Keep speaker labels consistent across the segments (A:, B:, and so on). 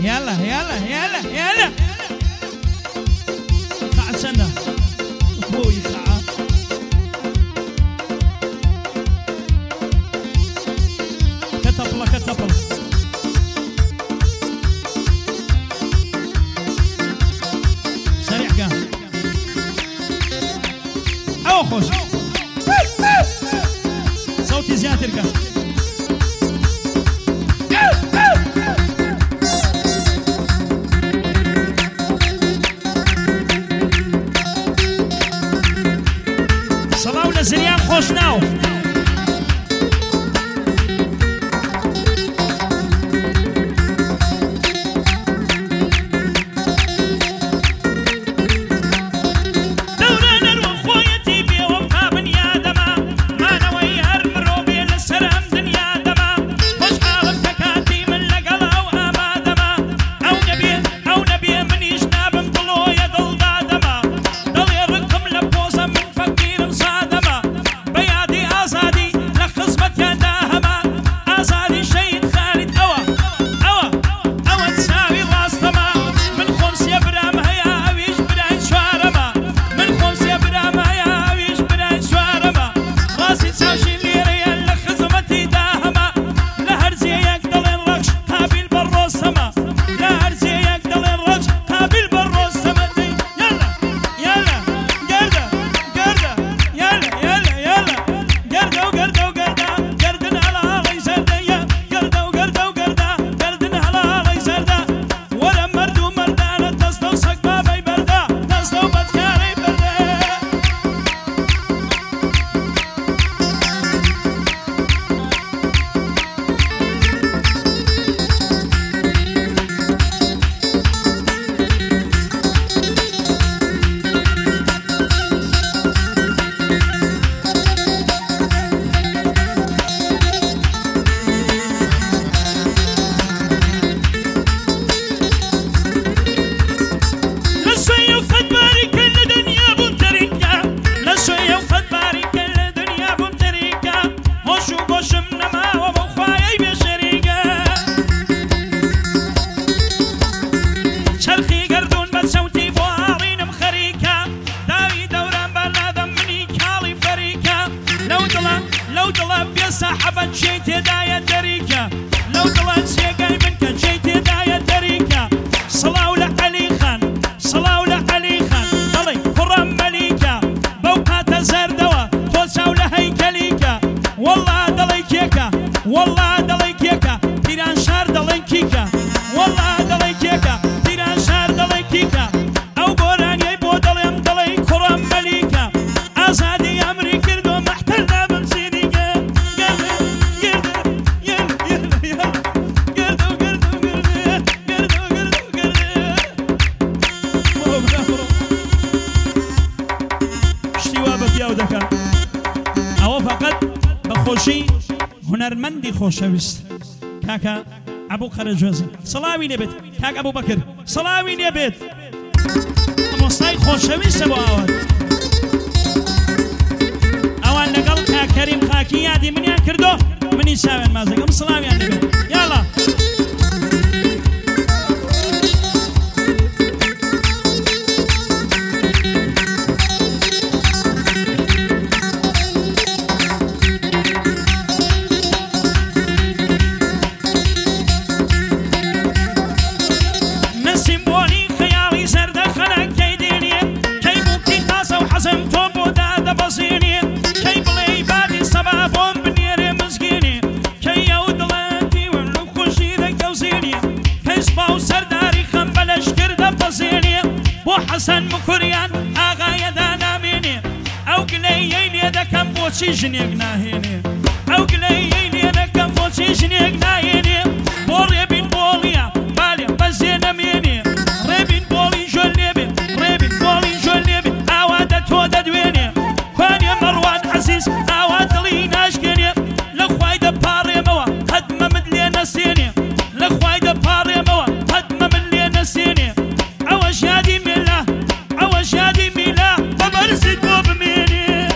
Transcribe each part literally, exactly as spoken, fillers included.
A: يلا يلا يلا يلا قاعد سنة أخوي قاعد كتبلة كتبلة سريع قام أو خوش صوتي زيادة ترقى صلاة ولا زريان خوش ناو هنرمندي خوشويست كاكا أبو خرجوزي صلاوي نبت كاك أبو بكر صلاوي نبت مصاي خوشويست أبو أوان أوان لقل كاك كريم خاكي يادي من يكردو من يساوي المازق أم صلاوي نبت يلا حسن مكريان آغايا دانا ميني أو قليين يدكم بوشي جنيق ناهيني أو قليين يدكم بوشي جنيق ناهيني بوري بين بوليا بالي بزينا ميني ريبين بولي جوليبي ريبين بولي جوليبي آوادة تودا دويني فاني مروان عزيز آواد لي ناشكيني لخوايدة باري موا هدما مدلي نسيني لخوايدة باري موا هدما مدلي نسيني عوش يادي ميلا عوش يادي ميلا ببرزي دوب ميني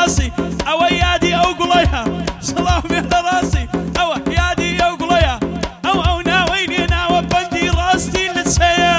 A: راسي او يادي او قليها سلام يا راسي او يادي او قليها او او ناويني ناوي بندي راستي لتسيا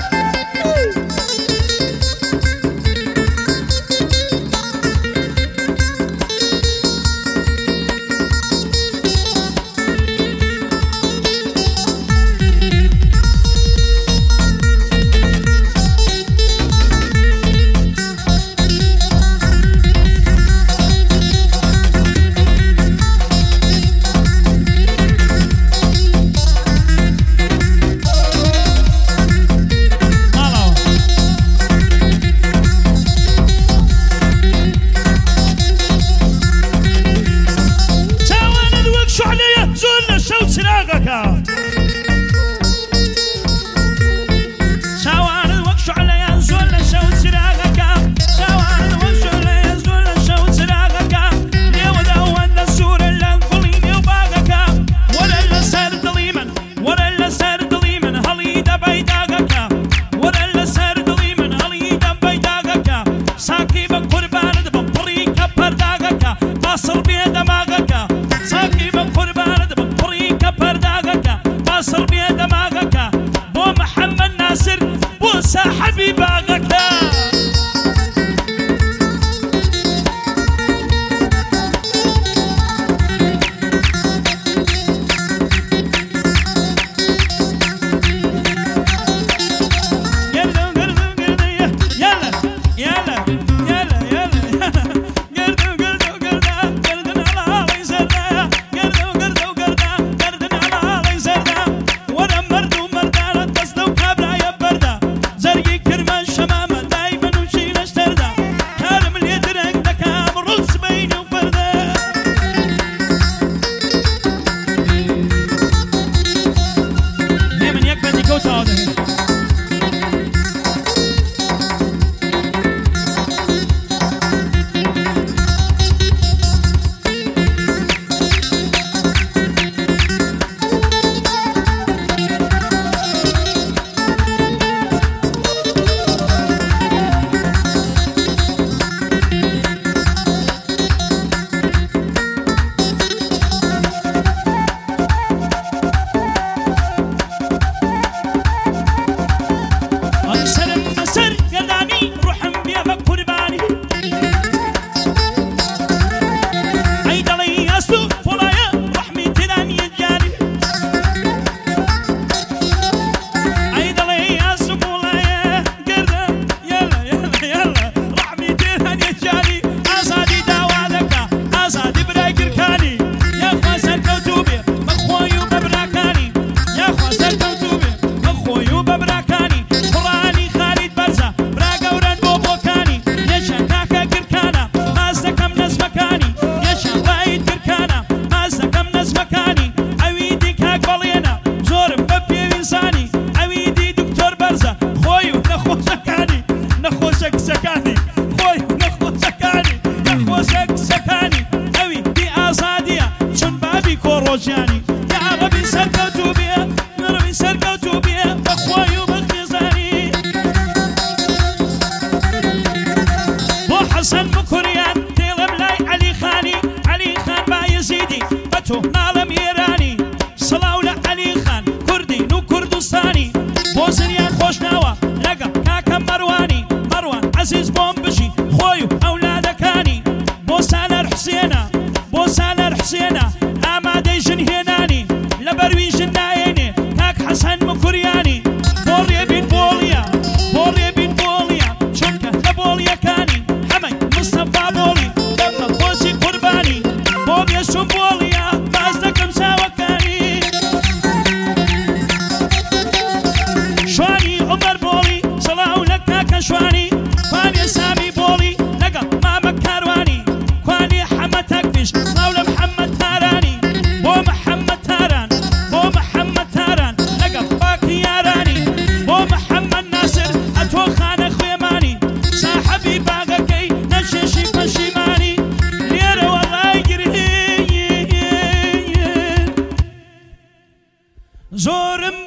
A: زورم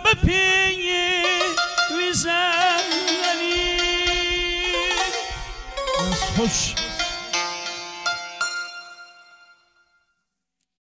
A: بپی ویزانی خوش